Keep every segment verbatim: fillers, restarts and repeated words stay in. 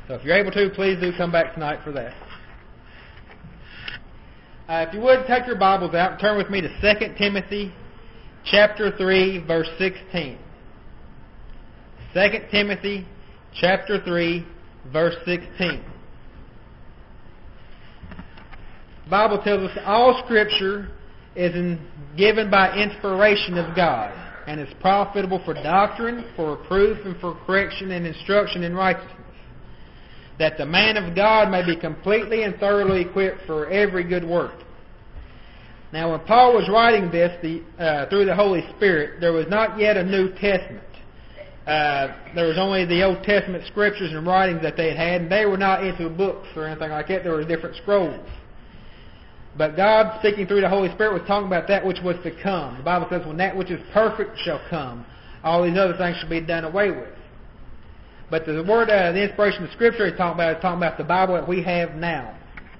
So if you're able to, please do come back tonight for that. Uh, if you would, take your Bibles out and turn with me to Second Timothy chapter three, verse sixteen. Second Timothy chapter three, verse sixteen. The Bible tells us all Scripture is in, given by inspiration of God, and is profitable for doctrine, for reproof, and for correction and instruction in righteousness, that the man of God may be completely and thoroughly equipped for every good work. Now, when Paul was writing this the, uh, through the Holy Spirit, there was not yet a New Testament. Uh, there was only the Old Testament scriptures and writings that they had had, and they were not into books or anything like that. There were different scrolls. But God, speaking through the Holy Spirit, was talking about that which was to come. The Bible says, when that which is perfect shall come, all these other things shall be done away with. But the word, uh, the inspiration of Scripture is talking about, is talking about the Bible that we have now.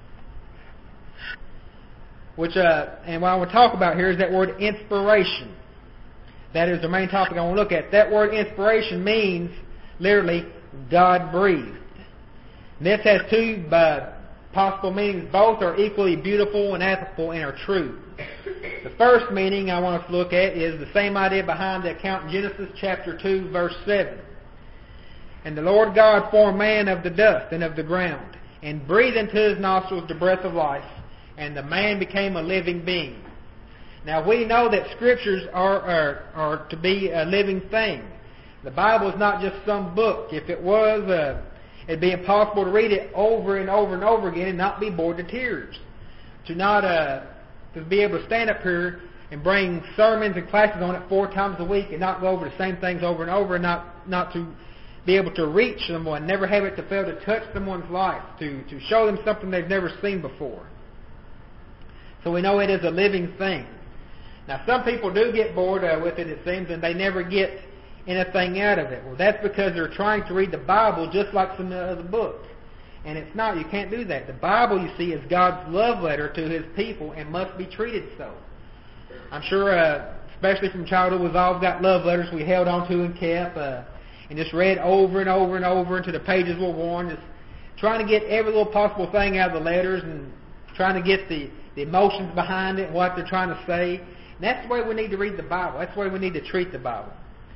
Which, uh, and what I want to talk about here is that word inspiration. That is the main topic I want to look at. That word inspiration means, literally, God-breathed. This has two uh, possible meanings. Both are equally beautiful and applicable and are true. The first meaning I want us to look at is the same idea behind the account in Genesis chapter two, verse seven. And the Lord God formed man of the dust and of the ground, and breathed into his nostrils the breath of life, and the man became a living being. Now, we know that Scriptures are, are, are to be a living thing. The Bible is not just some book. If it was, uh, it'd be impossible to read it over and over and over again and not be bored to tears. To not uh, to be able to stand up here and bring sermons and classes on it four times a week and not go over the same things over and over, and not, not to be able to reach someone, never have it to fail to touch someone's life, to, to show them something they've never seen before. So we know it is a living thing. Now, some people do get bored uh, with it, it seems, and they never get anything out of it. Well, that's because they're trying to read the Bible just like some other book. And it's not. You can't do that. The Bible, you see, is God's love letter to His people and must be treated so. I'm sure, uh, especially from childhood, we've all got love letters we held on to and kept uh, and just read over and over and over until the pages were worn, just trying to get every little possible thing out of the letters and trying to get the, the emotions behind it and what they're trying to say. And that's the way we need to read the Bible. That's the way we need to treat the Bible.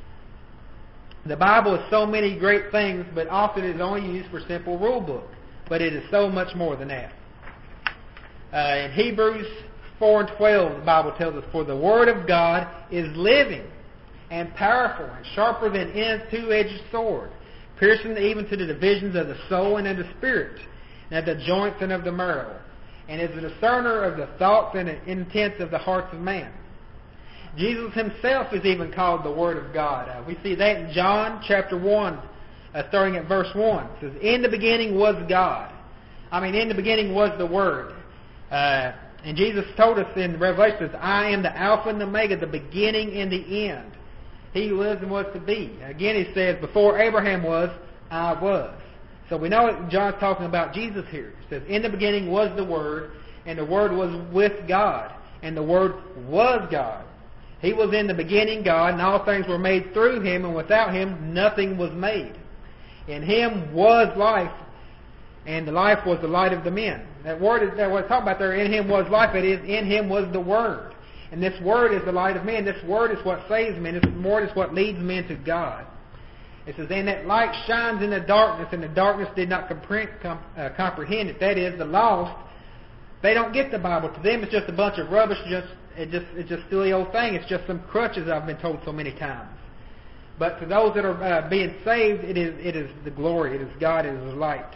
The Bible is so many great things, but often it is only used for simple rule book. But it is so much more than that. Uh, in Hebrews four and twelve, the Bible tells us, "For the Word of God is living and powerful and sharper than any two-edged sword, piercing even to the divisions of the soul and of the spirit, and of the joints and of the marrow, and is a discerner of the thoughts and the intents of the hearts of man." Jesus Himself is even called the Word of God. Uh, we see that in John chapter one, uh, starting at verse one. It says, "In the beginning was God." I mean, in the beginning was the Word. Uh, and Jesus told us in Revelation, says, "I am the Alpha and the Omega, the beginning and the end. He who lives and was to be." Again, He says, "Before Abraham was, I was." So we know that John's talking about Jesus here. It says, "In the beginning was the Word, and the Word was with God, and the Word was God. He was in the beginning God, and all things were made through Him, and without Him nothing was made. In Him was life, and the life was the light of the men." That word is that what it's talking about there. In Him was life. It is in Him was the Word, and this Word is the light of men. This Word is what saves men. This Word is what leads men to God. It says, "And that light shines in the darkness, and the darkness did not comprehend, uh, comprehend it." That is, the lost, they don't get the Bible. To them, it's just a bunch of rubbish. Just it just it's just silly old thing. It's just some crutches I've been told so many times. But to those that are uh, being saved, it is it is the glory. It is God. It is the light.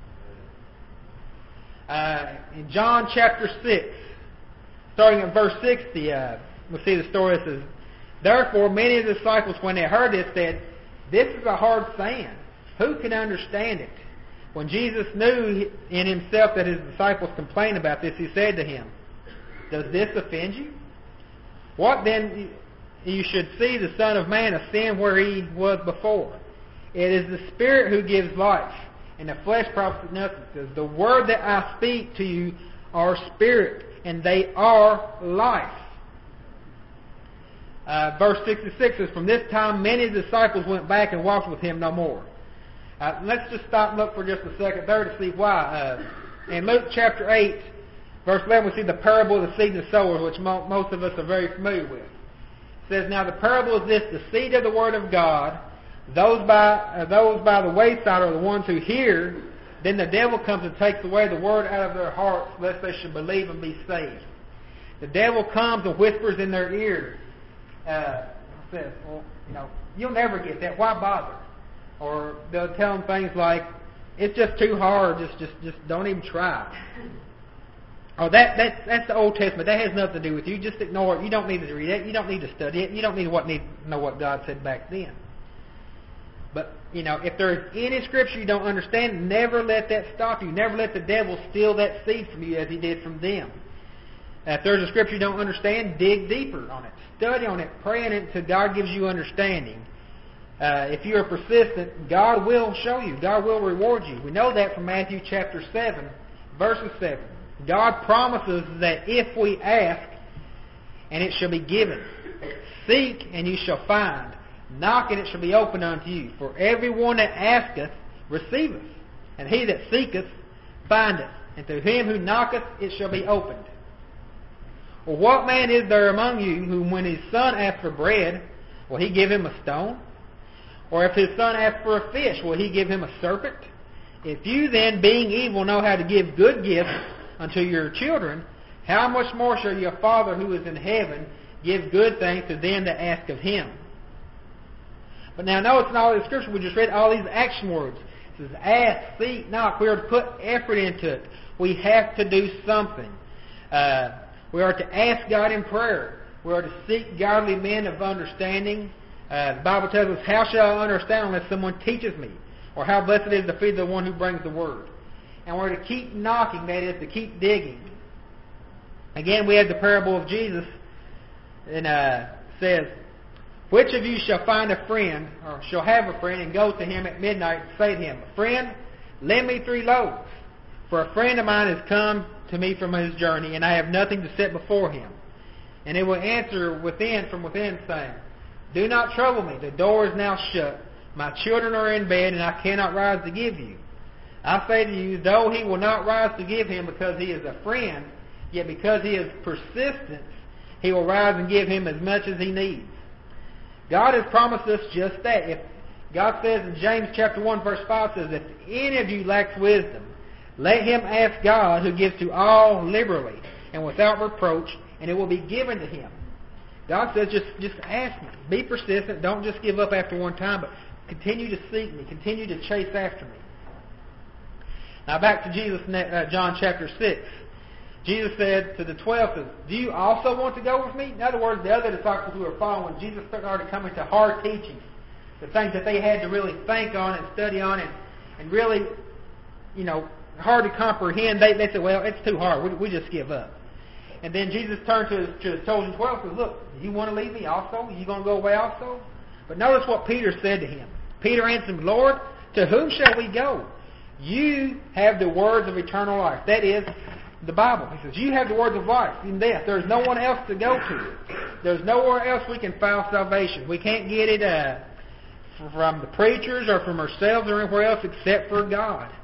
Uh, in John chapter six, starting at verse sixty, uh, we'll see the story. It says, "Therefore many of the disciples, when they heard this, said, 'This is a hard saying. Who can understand it?' When Jesus knew in Himself that His disciples complained about this, He said to him, 'Does this offend you? What then? You should see the Son of Man ascend where He was before. It is the Spirit who gives life, and the flesh profits nothing. It says, the word that I speak to you are spirit, and they are life.'" Uh, verse sixty-six says, "From this time many disciples went back and walked with Him no more." Uh, let's just stop and look for just a second there to see why. Uh, in Luke chapter eight, verse eleven, we see the parable of the seed and the sower, which mo- most of us are very familiar with. It says, "Now the parable is this, the seed of the word of God, those by, uh, those by the wayside are the ones who hear, then the devil comes and takes away the word out of their hearts, lest they should believe and be saved." The devil comes and whispers in their ear, uh, says, well, you know, you'll never get that. Why bother? Or they'll tell them things like, it's just too hard. Just, just, just don't even try. Oh, that that's that's the Old Testament. That has nothing to do with you. Just ignore it. You don't need to read it. You don't need to study it. You don't need to need, know what God said back then. But, you know, if there is any scripture you don't understand, never let that stop you. Never let the devil steal that seed from you as he did from them. If there's a scripture you don't understand, dig deeper on it. Study on it. Pray on it until God gives you understanding. Uh, if you are persistent, God will show you. God will reward you. We know that from Matthew chapter seven, verses seven. God promises that if we ask, and it shall be given. Seek, and you shall find. Knock, and it shall be opened unto you. For everyone that asketh, receiveth. And he that seeketh, findeth. And to him who knocketh, it shall be opened. Well, what man is there among you who, when his son asks for bread, will he give him a stone? Or if his son asks for a fish, will he give him a serpent? If you then, being evil, know how to give good gifts unto your children, how much more shall your Father who is in heaven give good things to them that ask of him? But now notice in all the scripture we just read, all these action words. It says, ask, seek, knock. We are to put effort into it. We have to do something. Uh, we are to ask God in prayer. We are to seek godly men of understanding. Uh, the Bible tells us, how shall I understand unless someone teaches me? Or how blessed is the feet of the one who brings the word. And we're to keep knocking, that is, to keep digging. Again, we have the parable of Jesus. And uh, says, which of you shall find a friend, or shall have a friend, and go to him at midnight and say to him, friend, lend me three loaves, for a friend of mine has come to me from his journey, and I have nothing to set before him. And he will answer within from within, saying, do not trouble me, the door is now shut, my children are in bed, and I cannot rise to give you. I say to you, though he will not rise to give him because he is a friend, yet because he is persistent, he will rise and give him as much as he needs. God has promised us just that. If God says in James chapter one, verse five, says, if any of you lacks wisdom, let him ask God, who gives to all liberally and without reproach, and it will be given to him. God says, just, just ask me. Be persistent. Don't just give up after one time, but continue to seek me. Continue to chase after me. Now back to Jesus in uh, John chapter six. Jesus said to the twelve, says, do you also want to go with me? In other words, the other disciples who were following, Jesus started coming to hard teachings, the things that they had to really think on and study on and, and really, you know, hard to comprehend. They, they said, well, it's too hard. We, we just give up. And then Jesus turned to his, to his chosen twelve and said, look, you want to leave me also? You going to go away also? But notice what Peter said to him. Peter answered, Lord, to whom shall we go? You have the words of eternal life. That is the Bible. He says, you have the words of life in death. There's no one else to go to. There's nowhere else we can find salvation. We can't get it uh, from the preachers or from ourselves or anywhere else except for God.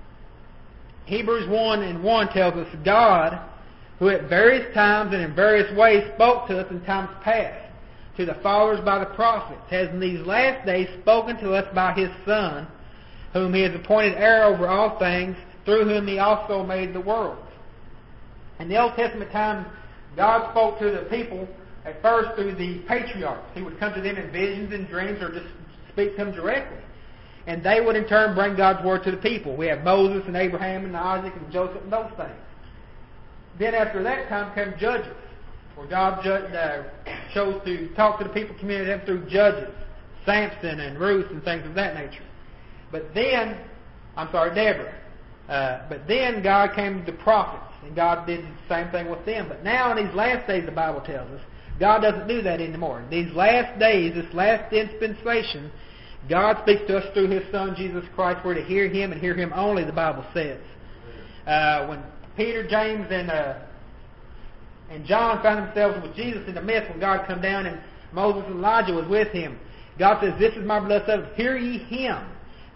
Hebrews one and one tells us, God, who at various times and in various ways spoke to us in times past, to the fathers by the prophets, has in these last days spoken to us by His Son, whom He has appointed heir over all things, through whom He also made the world. In the Old Testament time, God spoke to the people at first through the patriarchs. He would come to them in visions and dreams or just speak to them directly. And they would in turn bring God's word to the people. We have Moses and Abraham and Isaac and Joseph and those things. Then after that time came judges, where God uh, chose to talk to the people, communicate them through judges, Samson and Ruth and things of that nature. But then, I'm sorry, Deborah. Uh, but then God came to the prophets, and God did the same thing with them. But now in these last days, the Bible tells us, God doesn't do that anymore. In these last days, this last dispensation, God speaks to us through His Son, Jesus Christ. We're to hear Him and hear Him only, the Bible says. Uh, when Peter, James, and uh, and John found themselves with Jesus in the midst, when God come down and Moses and Elijah was with Him, God says, this is my beloved Son, hear ye Him.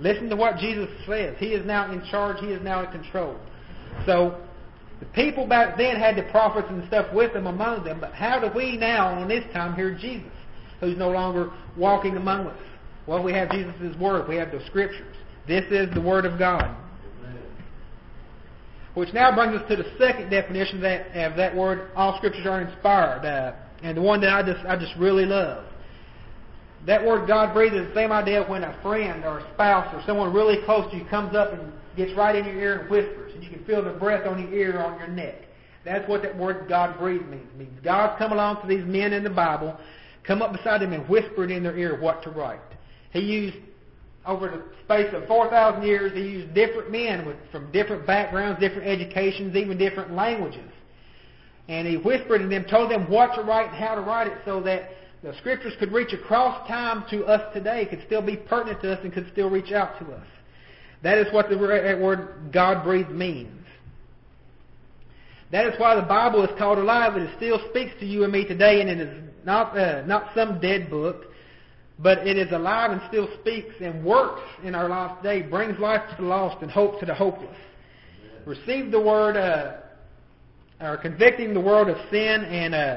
Listen to what Jesus says. He is now in charge. He is now in control. So the people back then had the prophets and stuff with them among them, but how do we now, on this time, hear Jesus, who's no longer walking among us? Well, we have Jesus' Word. We have the Scriptures. This is the Word of God. Amen. Which now brings us to the second definition of that, of that word, all Scriptures are inspired, uh, and the one that I just I just really love. That word God breathed is the same idea when a friend or a spouse or someone really close to you comes up and gets right in your ear and whispers, and you can feel the breath on your ear or on your neck. That's what that word God breathed means. It means God's come along to these men in the Bible, come up beside them and whispered in their ear what to write. He used, over the space of four thousand years, he used different men with, from different backgrounds, different educations, even different languages. And he whispered in them, told them what to write and how to write it so that the Scriptures could reach across time to us today, could still be pertinent to us, and could still reach out to us. That is what the word God-breathed means. That is why the Bible is called alive. It still speaks to you and me today, and it is not uh, not some dead book, but it is alive and still speaks and works in our lives today, brings life to the lost and hope to the hopeless. Amen. Receive the Word, uh, or convicting the world of sin, and uh,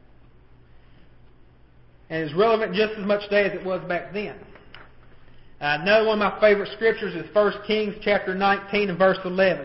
and is relevant just as much today as it was back then. Uh, another one of my favorite scriptures is First Kings chapter nineteen and verse eleven.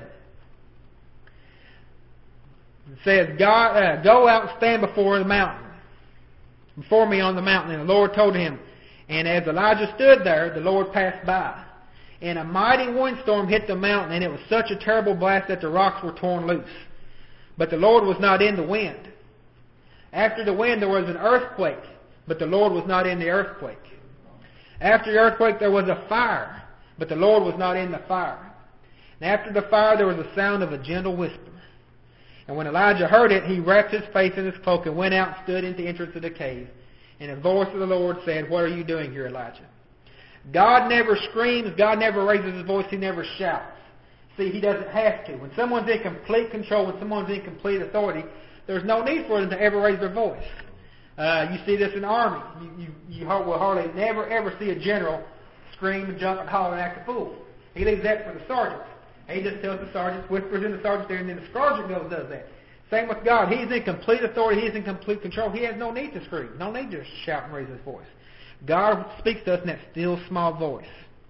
It says, God, uh, go out and stand before the mountain, before me on the mountain. And the Lord told him, and as Elijah stood there, the Lord passed by. And a mighty windstorm hit the mountain, and it was such a terrible blast that the rocks were torn loose. But the Lord was not in the wind. After the wind there was an earthquake, but the Lord was not in the earthquake. After the earthquake there was a fire, but the Lord was not in the fire. And after the fire there was a sound of a gentle whisper. And when Elijah heard it, he wrapped his face in his cloak and went out and stood at the entrance of the cave. And the voice of the Lord said, what are you doing here, Elijah? God never screams. God never raises his voice. He never shouts. See, he doesn't have to. When someone's in complete control, when someone's in complete authority, there's no need for them to ever raise their voice. Uh, you see this in the army. You, you, you will hardly never, ever see a general scream and jump and holler and act a fool. He leaves that for the sergeants. He just tells the sergeants, whispers in the sergeant's ear, and then the sergeant goes and does that. Same with God. He's in complete authority. He's in complete control. He has no need to scream, no need to shout and raise his voice. God speaks to us in that still, small voice.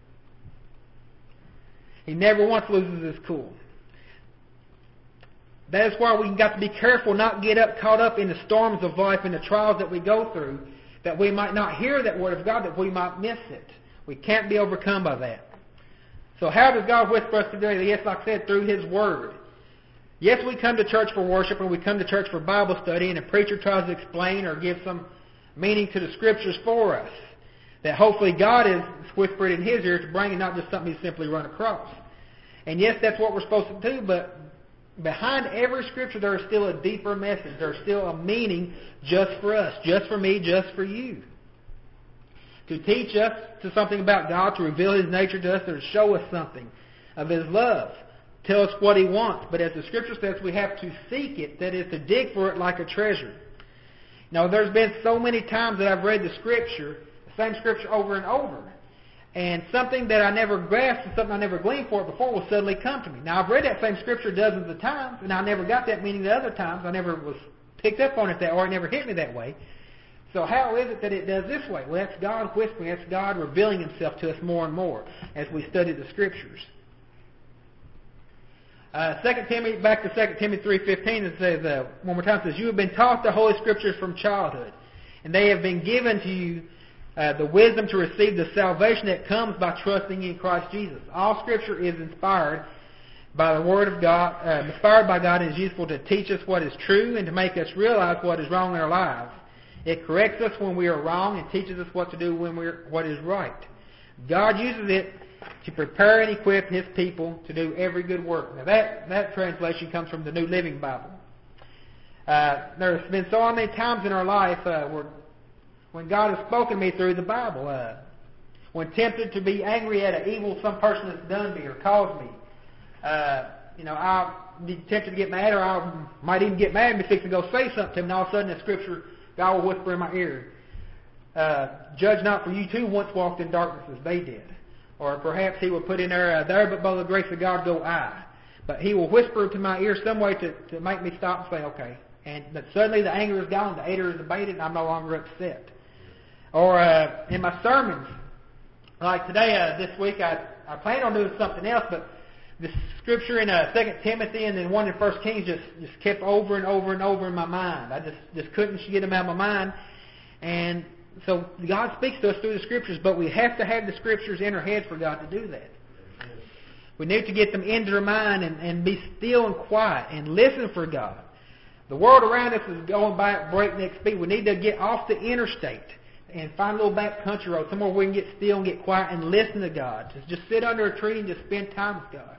He never once loses his cool. That is why we've got to be careful not get up caught up in the storms of life and the trials that we go through, that we might not hear that Word of God, that we might miss it. We can't be overcome by that. So how does God whisper us today? Yes, like I said, through His Word. Yes, we come to church for worship, and we come to church for Bible study, and a preacher tries to explain or give some meaning to the Scriptures for us, that hopefully God is whispered in His ear to bring, and not just something He simply run across. And yes, that's what we're supposed to do, but behind every Scripture there is still a deeper message. There's still a meaning just for us, just for me, just for you. To teach us to something about God, to reveal His nature to us, or to show us something of His love. Tell us what He wants. But as the Scripture says, we have to seek it, that is, to dig for it like a treasure. Now, there's been so many times that I've read the Scripture, the same Scripture over and over, and something that I never grasped and something I never gleaned for it before will suddenly come to me. Now, I've read that same Scripture dozens of times, and I never got that meaning the other times. I never was picked up on it that way, or it never hit me that way. So how is it that it does this way? Well, that's God whispering. That's God revealing Himself to us more and more as we study the Scriptures. Uh, Second Timothy, back to Second Timothy three fifteen, it says, uh, one more time, it says, you have been taught the Holy Scriptures from childhood, and they have been given to you uh, the wisdom to receive the salvation that comes by trusting in Christ Jesus. All Scripture is inspired by the Word of God, uh, inspired by God, and is useful to teach us what is true and to make us realize what is wrong in our lives. It corrects us when we are wrong and teaches us what to do when we're what is right. God uses it to prepare and equip His people to do every good work. Now that, that translation comes from the New Living Bible. Uh, there's been so many times in our life uh, where, when God has spoken to me through the Bible, uh, when tempted to be angry at an evil some person has done me or caused me, uh, you know, I'll be tempted to get mad, or I might even get mad and be fixing to go say something to Him, and all of a sudden the Scripture, God will whisper in my ear, uh, judge not, for you too once walked in darkness as they did. Or perhaps he will put in there, uh, there but by the grace of God go I. But he will whisper to my ear some way to, to make me stop and say, okay. And but suddenly the anger is gone, the anger is abated, and I'm no longer upset. Or uh, in my sermons, like today, uh, this week, I, I planned on doing something else, but the scripture in uh, Second Timothy and then one in First Kings just, just kept over and over and over in my mind. I just, just couldn't get them out of my mind. And so God speaks to us through the scriptures, but we have to have the scriptures in our head for God to do that. We need to get them into our mind and, and be still and quiet and listen for God. The world around us is going by at breakneck speed. We need to get off the interstate and find a little back country road, somewhere where we can get still and get quiet and listen to God. Just, just sit under a tree and just spend time with God.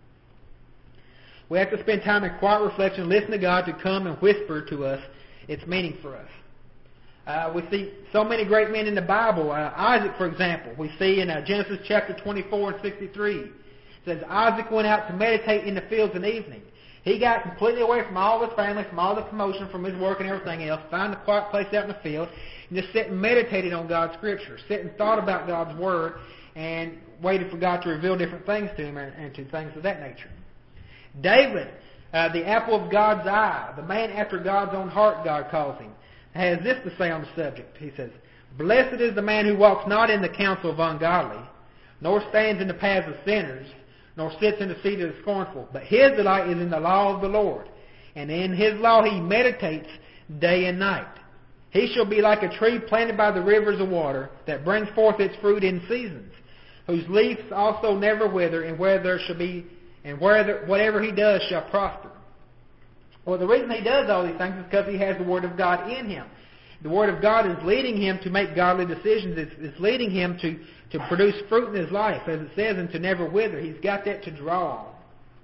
We have to spend time in quiet reflection, listen to God to come and whisper to us its meaning for us. Uh, we see so many great men in the Bible. Uh, Isaac, for example, we see in uh, Genesis chapter twenty-four and sixty-three. It says, Isaac went out to meditate in the fields in the evening. He got completely away from all his family, from all the commotion, from his work and everything else, found a quiet place out in the field, and just sat and meditated on God's Scripture, sit and thought about God's Word, and waited for God to reveal different things to him and, and to things of that nature. David, uh, the apple of God's eye, the man after God's own heart, God calls him, has this to say on the subject. He says, Blessed is the man who walks not in the counsel of ungodly, nor stands in the paths of sinners, nor sits in the seat of the scornful. But his delight is in the law of the Lord, and in his law he meditates day and night. He shall be like a tree planted by the rivers of water, that brings forth its fruit in seasons, whose leaves also never wither, and where there shall be, and where there, whatever he does shall prosper. Well, the reason he does all these things is because he has the Word of God in him. The Word of God is leading him to make godly decisions. It's, it's leading him to, to produce fruit in his life, as it says, and to never wither. He's got that to draw on.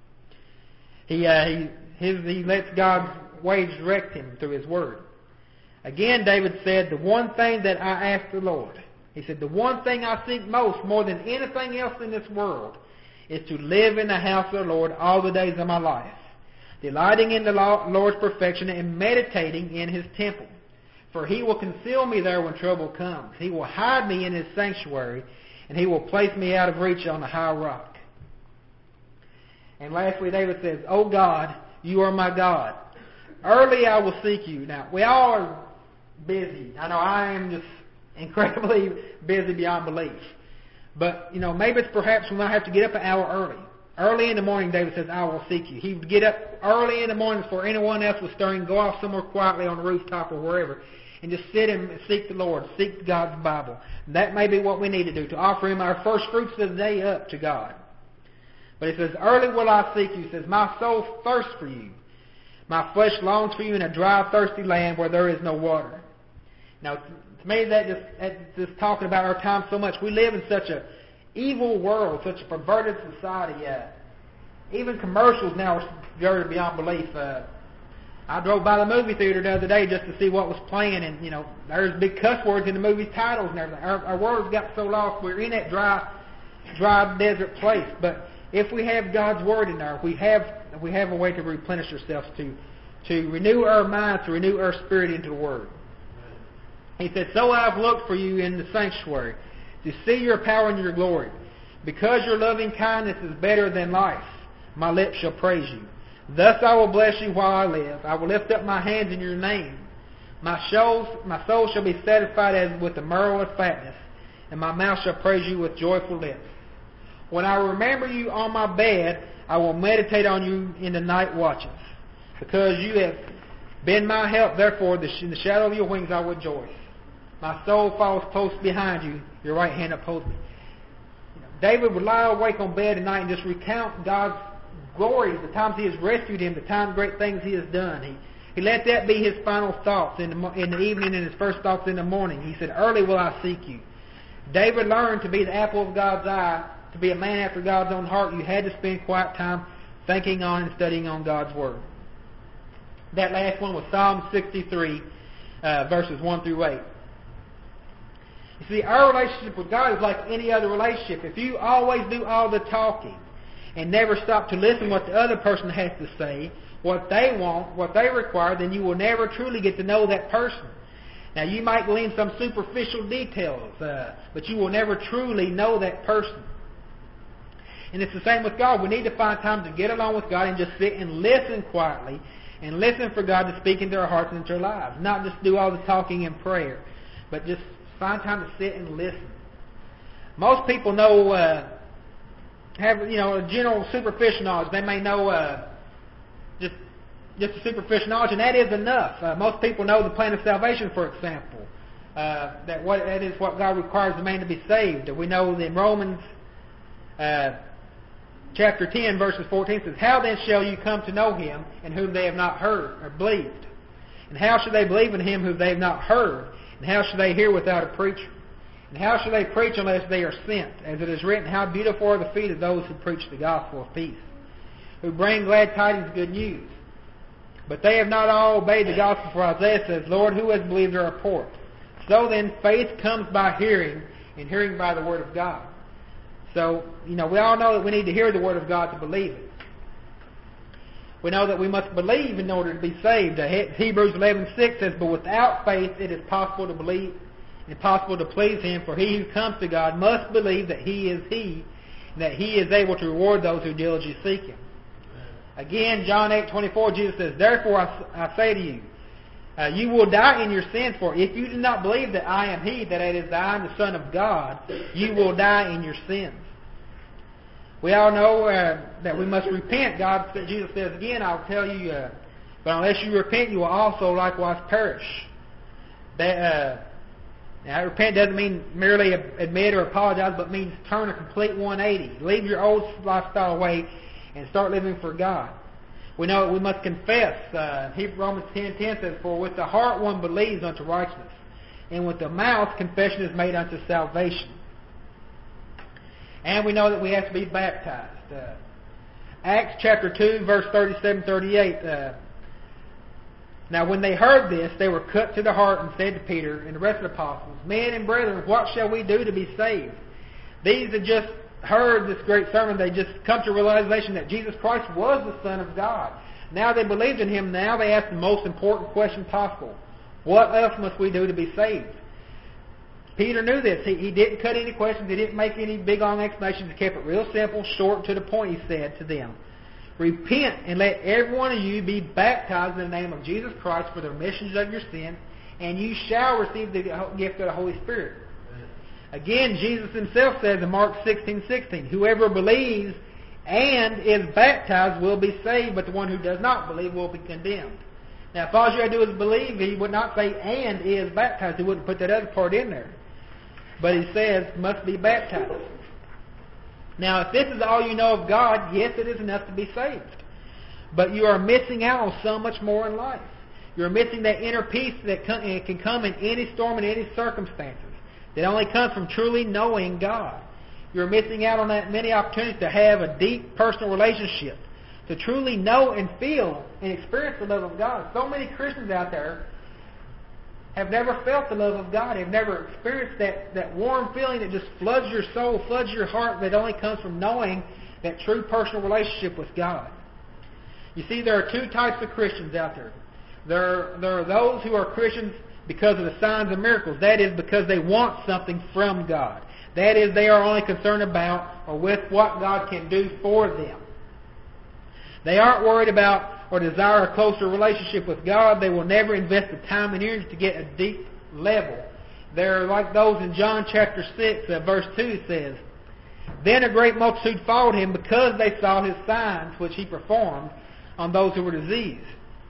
He, uh, he, his, he lets God's ways direct him through His Word. Again, David said, the one thing that I ask the Lord, he said, the one thing I seek most, more than anything else in this world, is to live in the house of the Lord all the days of my life, delighting in the Lord's perfection and meditating in His temple. For He will conceal me there when trouble comes. He will hide me in His sanctuary, and He will place me out of reach on the high rock. And lastly, David says, O God, You are my God. Early I will seek You. Now, we all are busy. I know I am just incredibly busy beyond belief. But, you know, maybe it's perhaps we might have to get up an hour early. Early in the morning, David says, I will seek You. He would get up early in the morning before anyone else was stirring, go off somewhere quietly on the rooftop or wherever, and just sit and seek the Lord, seek God's Bible. And that may be what we need to do, to offer Him our first fruits of the day up to God. But He says, early will I seek You. He says, my soul thirsts for You. My flesh longs for You in a dry, thirsty land where there is no water. Now, to me, that just, that just talking about our time so much. We live in such a evil world, such a perverted society. Uh, even commercials now are perverted beyond belief. Uh, I drove by the movie theater the other day just to see what was playing, and you know, there's big cuss words in the movie titles and everything. Our, our words got so lost. We're in that dry, dry desert place. But if we have God's Word in there, we have we have a way to replenish ourselves, to to renew our minds, to renew our spirit into the Word. He said, so I've looked for You in the sanctuary, to see Your power and Your glory. Because Your loving kindness is better than life, my lips shall praise You. Thus I will bless You while I live. I will lift up my hands in Your name. My soul, my soul shall be satisfied as with the marrow of fatness, and my mouth shall praise You with joyful lips. When I remember You on my bed, I will meditate on You in the night watches. Because You have been my help, therefore in the shadow of Your wings I will rejoice. My soul follows close behind You. Your right hand upholds me. You know, David would lie awake on bed at night and just recount God's glories, the times He has rescued him, the times great things He has done. He he let that be his final thoughts in the, in the evening and his first thoughts in the morning. He said, early will I seek You. David learned to be the apple of God's eye, to be a man after God's own heart. You had to spend quiet time thinking on and studying on God's Word. That last one was Psalm sixty-three, uh, verses one through eight. You see, our relationship with God is like any other relationship. If you always do all the talking and never stop to listen what the other person has to say, what they want, what they require, then you will never truly get to know that person. Now, you might glean some superficial details, uh, but you will never truly know that person. And it's the same with God. We need to find time to get along with God and just sit and listen quietly and listen for God to speak into our hearts and into our lives. Not just do all the talking and prayer, but just find time to sit and listen. Most people know, uh, have, you know, a general superficial knowledge. They may know uh, just just a superficial knowledge, and that is enough. Uh, most people know the plan of salvation, for example. Uh, that what that is what God requires the man to be saved. We know in Romans uh, chapter ten, verses fourteen says, "How then shall you come to know him in whom they have not heard or believed? And how shall they believe in him whom they have not heard? And how shall they hear without a preacher? And how shall they preach unless they are sent? As it is written, how beautiful are the feet of those who preach the gospel of peace, who bring glad tidings of good news. But they have not all obeyed the gospel, for Isaiah says, Lord, who has believed our report? So then, faith comes by hearing, and hearing by the word of God." So, you know, we all know that we need to hear the word of God to believe it. We know that we must believe in order to be saved. Hebrews eleven six says, "But without faith it is possible to believe, impossible to please him, for he who comes to God must believe that he is he, and that he is able to reward those who diligently seek him." Again, John eight twenty-four, Jesus says, "Therefore I, I say to you, uh, you will die in your sins, for if you do not believe that I am he, that it is I am the Son of God, you will die in your sins." We all know uh, that we must repent. God, Jesus says again, "I'll tell you, uh, but unless you repent, you will also likewise perish." That, uh, now, repent doesn't mean merely admit or apologize, but means turn a complete one eighty. Leave your old lifestyle away and start living for God. We know that we must confess. Uh, Romans ten ten says, "For with the heart one believes unto righteousness, and with the mouth confession is made unto salvation." And we know that we have to be baptized. Uh, Acts chapter two, verse thirty-seven thirty-eight. Uh, "Now when they heard this, they were cut to the heart and said to Peter and the rest of the apostles, Men and brethren, what shall we do to be saved?" These had just heard this great sermon. They just come to realization that Jesus Christ was the Son of God. Now they believed in him. Now they asked the most important question possible. What else must we do to be saved? Peter knew this. He, he didn't cut any questions. He didn't make any big long explanations. He kept it real simple, short, to the point. He said to them, "Repent and let every one of you be baptized in the name of Jesus Christ for the remission of your sin, and you shall receive the gift of the Holy Spirit." Again, Jesus himself says in Mark sixteen sixteen, "Whoever believes and is baptized will be saved, but the one who does not believe will be condemned." Now, if all you had to do is believe, he would not say "and is baptized." He wouldn't put that other part in there. But he says, must be baptized. Now, if this is all you know of God, yes, it is enough to be saved. But you are missing out on so much more in life. You're missing that inner peace that can come in any storm and any circumstances. That only comes from truly knowing God. You're missing out on that many opportunities to have a deep personal relationship. To truly know and feel and experience the love of God. So many Christians out there have never felt the love of God, have never experienced that, that warm feeling that just floods your soul, floods your heart, that only comes from knowing that true personal relationship with God. You see, there are two types of Christians out there. There, there are those who are Christians because of the signs and miracles. That is, because they want something from God. That is, they are only concerned about or with what God can do for them. They aren't worried about or desire a closer relationship with God. They will never invest the time and energy to get a deep level. They're like those in John chapter six, uh, verse two says, "Then a great multitude followed him because they saw his signs which he performed on those who were diseased."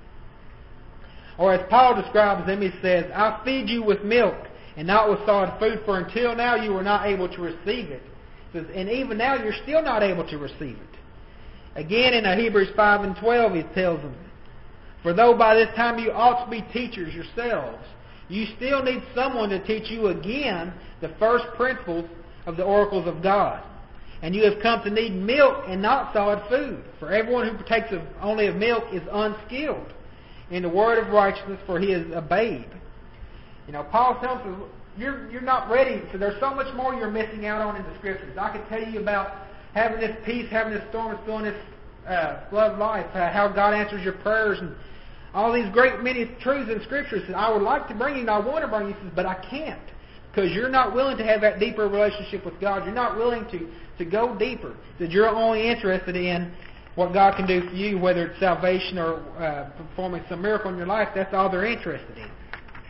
Or as Paul describes them, he says, "I feed you with milk and not with solid food, for until now you were not able to receive it." He says, and even now you're still not able to receive it. Again, in Hebrews five and twelve, he tells them, "For though by this time you ought to be teachers yourselves, you still need someone to teach you again the first principles of the oracles of God. And you have come to need milk and not solid food. For everyone who partakes of only of milk is unskilled in the word of righteousness, for he is a babe." You know, Paul tells us, you're, you're not ready. So there's so much more you're missing out on in the Scriptures. I could tell you about having this peace, having this storm, feeling this uh, love life, uh, how God answers your prayers, and all these great many truths in Scripture. And I would like to bring you, and I want to bring you, but I can't. Because you're not willing to have that deeper relationship with God. You're not willing to, to go deeper. That you're only interested in what God can do for you, whether it's salvation or uh, performing some miracle in your life. That's all they're interested in.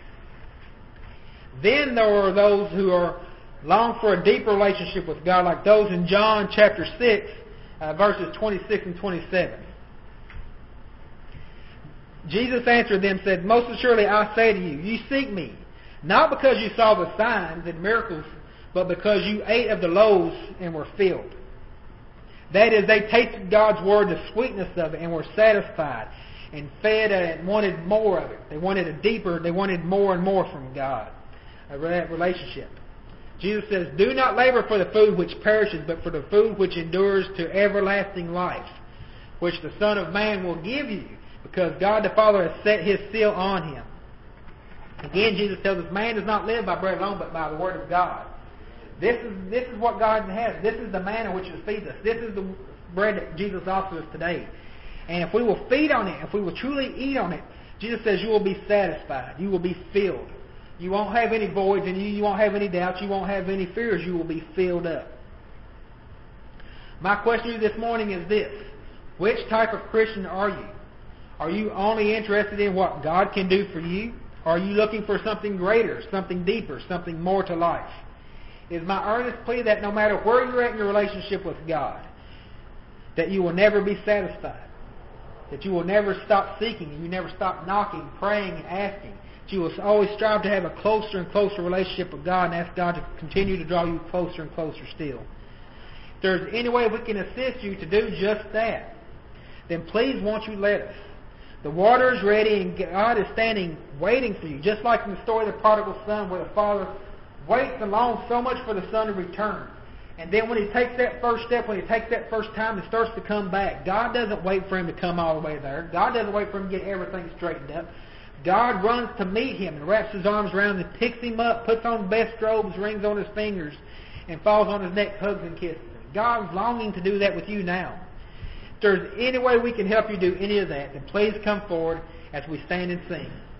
Then there are those who are long for a deeper relationship with God, like those in John chapter six, uh, verses twenty-six and twenty-seven. Jesus answered them and said, "Most assuredly I say to you, you seek me, not because you saw the signs and miracles, but because you ate of the loaves and were filled." That is, they tasted God's Word, the sweetness of it, and were satisfied and fed and wanted more of it. They wanted a deeper, they wanted more and more from God, a relationship. Jesus says, "Do not labor for the food which perishes, but for the food which endures to everlasting life, which the Son of Man will give you, because God the Father has set His seal on Him." Again, Jesus tells us, man does not live by bread alone, but by the Word of God. This is this is what God has. This is the manna which feeds us. This is the bread that Jesus offers us today. And if we will feed on it, if we will truly eat on it, Jesus says you will be satisfied. You will be filled. You won't have any voids in you. You won't have any doubts. You won't have any fears. You will be filled up. My question to you this morning is this: which type of Christian are you? Are you only interested in what God can do for you? Or are you looking for something greater, something deeper, something more to life? It is my earnest plea that no matter where you're at in your relationship with God, that you will never be satisfied. That you will never stop seeking, and you never stop knocking, praying, and asking. That you will always strive to have a closer and closer relationship with God and ask God to continue to draw you closer and closer still. If there's any way we can assist you to do just that, then please won't you let us. The water is ready and God is standing waiting for you. Just like in the story of the prodigal son, where the father waits and longs so much for the son to return. And then when he takes that first step, when he takes that first time and starts to come back, God doesn't wait for him to come all the way there. God doesn't wait for him to get everything straightened up. God runs to meet him and wraps his arms around him and picks him up, puts on best robes, rings on his fingers, and falls on his neck, hugs and kisses him. God's longing to do that with you now. If there's any way we can help you do any of that, then please come forward as we stand and sing.